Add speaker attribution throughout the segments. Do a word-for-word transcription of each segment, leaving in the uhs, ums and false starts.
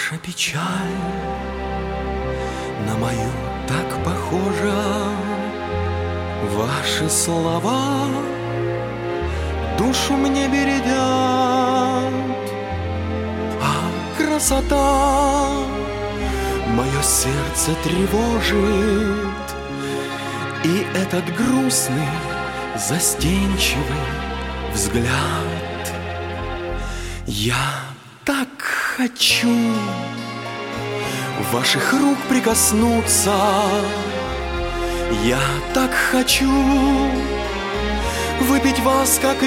Speaker 1: Ваша печаль на мою так похожа, ваши слова душу мне бередят, а красота мое сердце тревожит, и этот грустный, застенчивый взгляд. Я так хочу ваших рук прикоснуться, я так хочу выпить вас, как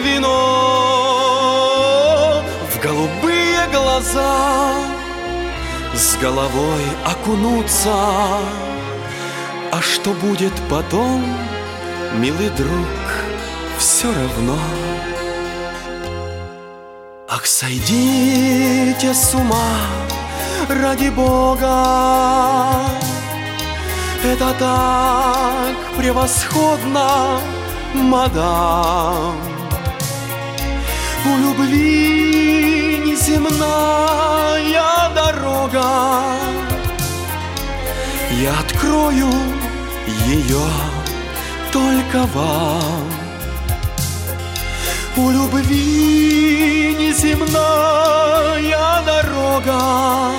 Speaker 1: вино, в голубые глаза с головой окунуться. А что будет потом, милый друг, все равно. Ах, сойдите с ума, ради Бога, это так превосходно, мадам. У любви неземная дорога, я открою ее только вам. У любви неземная дорога,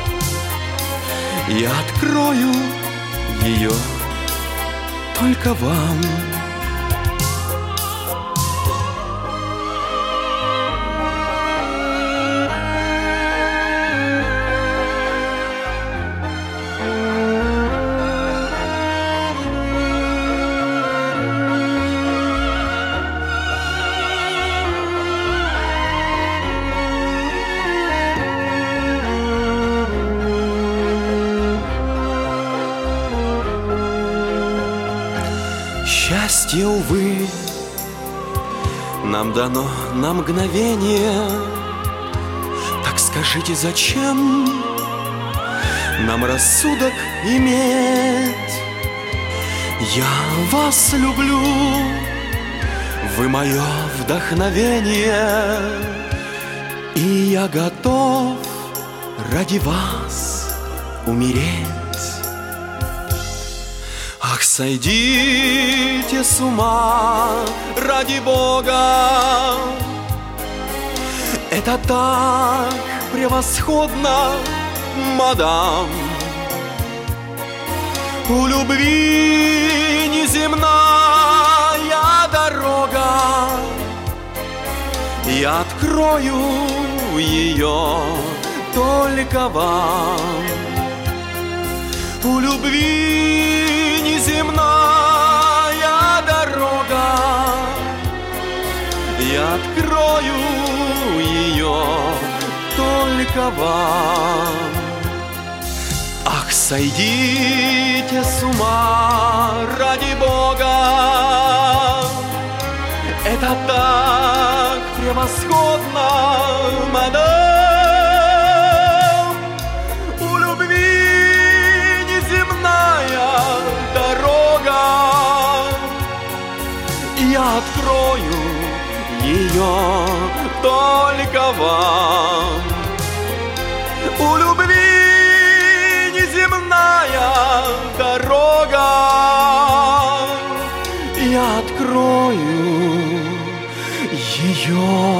Speaker 1: я открою ее только вам. Счастье, увы, нам дано на мгновение. Так скажите, зачем нам рассудок иметь? Я вас люблю, вы мое вдохновение, и я готов ради вас умереть. Ах, сойдите с ума, ради Бога, это так превосходно, мадам. У любви неземная дорога, я открою ее только вам. У любви неземная дорога, я открою ее только вам. Ах, сойдите с ума, ради Бога, это так превосходно, мадам. У любви неземная дорога, я открою ее только вам. У любви неземная дорога, я открою ее